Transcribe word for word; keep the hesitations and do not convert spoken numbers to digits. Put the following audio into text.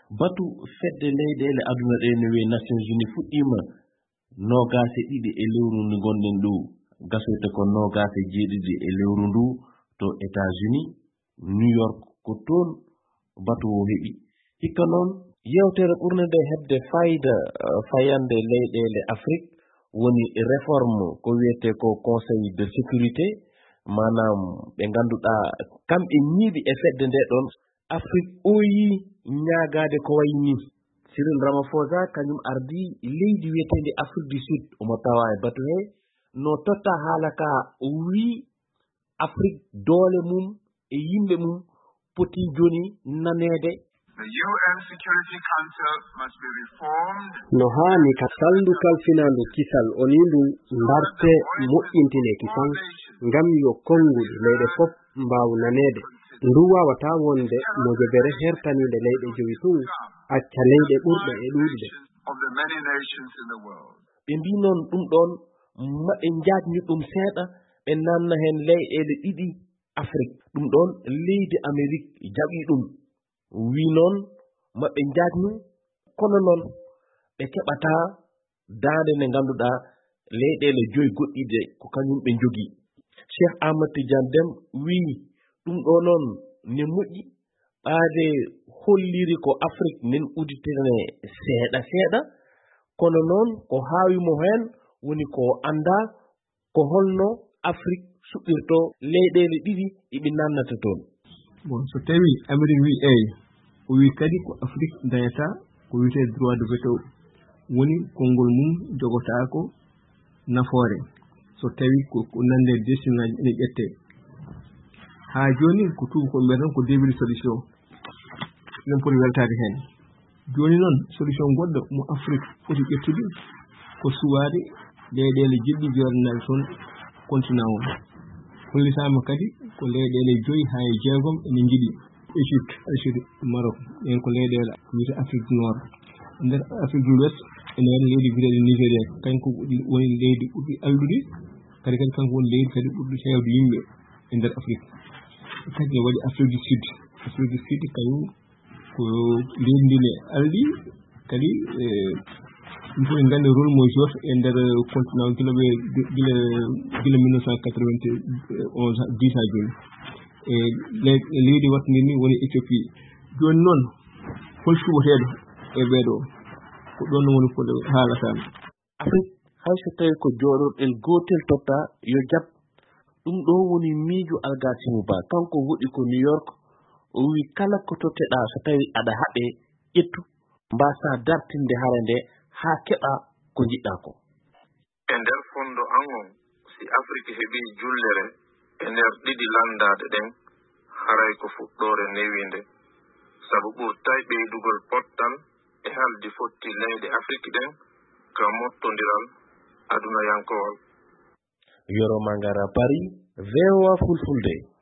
batu fedde leyɗele aduna ɗe no wiye Nations Unies fuɗɗima nogaase ɗiɗi e lewru ndu gonɗen ɗo gasoyte ko nogaase jeeɗiɗi e lewru ndu to États-Unis New York ko toon batu o heɓi hikka noon yewtere ɓurde nde hebde fayida fayande leyɗele Afrique woni réforme ko wiyete ko Conseil de sécurité manam ɓe ganduɗa kamɓe ñiiɗi e fedde nde ɗon Afrique oyi ñaagade ko wayi ni Cyril Ramaphosa kañum ardi leydi wiyetende Afrique du Sud omo tawa e batu he no totta haala ka o wi Afrique doole mum e yimɓe mum poti joni nanede. The U N Security Council must be reformed. No hani ka saldu kalfinandu kisal oni ndu ndarte moƴƴintine kisan ngam yo konguɗe leyɗe fof mbaw nanede ndu wawata wonde mojobere hertanide leyɗe jowi tun acca leyɗe ɓurɗe e ɗuɗude. ɓe mbi noon ɗum ɗon maɓe jaajni ɗum seeɗa ɓe nanna hen leyɗele ɗiɗi Afrique ɗum ɗon leydi Amérique jaɓi ɗum wi noon maɓe jaajnu kono noon ɓe keɓata daande nde ganduɗa leyɗele joyi goɗɗiɗe ko kañum ɓe jogi. Cheikh Ahmed Tidiane Dème wi ɗum ɗo noon ne moƴƴi ɓaade holliri ko Afrique nen uditene seeɗa seeɗa kono noon ko haawimo hen woni ko anda ko holno Afrique suɓirto leyɗele ɗiɗi iɓe nannata toon. Bon so tawi Amérique wi eyi o wi kadi ko Afrique dañata ko wiyete droit de veto woni konngol mum jogotako nafoore so tawi ko nande décision ngaji ene ƴette ha joni ko tuuba ko mbiyatan ko début solution ɗum poti weltade hen joni noon solution goɗɗo mo Afrique foti ƴettude ko suwade leyɗele jiɗɗi jordanaɓe toon continent o hollitama kadi ko leyɗele joyi ha e jeegom ene jiiɗi Égypte Algérie Maroc en ko leyɗele wiyete Afrique du Nord nder Afrique du West ene waɗi leydi biyeteɗo Nigéria kanko woni leydi ɓurɗi allude kadi kadi kanko woni leydi kadi ɓurɗi hewde yimɓe e nder Afrique kadi ne waɗi Afrique du Sud Afrique du Sud kañum ko leydi ndi ne alɗi kadi ɗum fof en gandi rôle mo jouata e nder continent gila ɓe gila gila mille neuf cent quatre-vingt-onze dix ha joni e leydi wattandi ni woni Éthiopie joni noon hol cuɓoteɗo e ɓeeɗo ko ɗon woni ko haalata Afrique hayso tawi ko jooɗorɗel gotel totta yo jab ɗum ɗo woni miijo Algasimo Ba kanko woɗi ko New York o wi kala ko totteɗa so tawi aɗa haɓe ƴettu mbasa dartinde hara nde ha keɓa ko jiɗɗa ko. E nder fondo angon si Afrique heɓi jullere e nder ɗiɗi landade ɗen haray ko fuɗɗore newinde sabu ɓurtay ɓeydugol pottal e haldi fotti leyɗe Afrique ɗen ka mottodiral aduna yankowol. Yoro Mangara Paris V O A Fulfulde.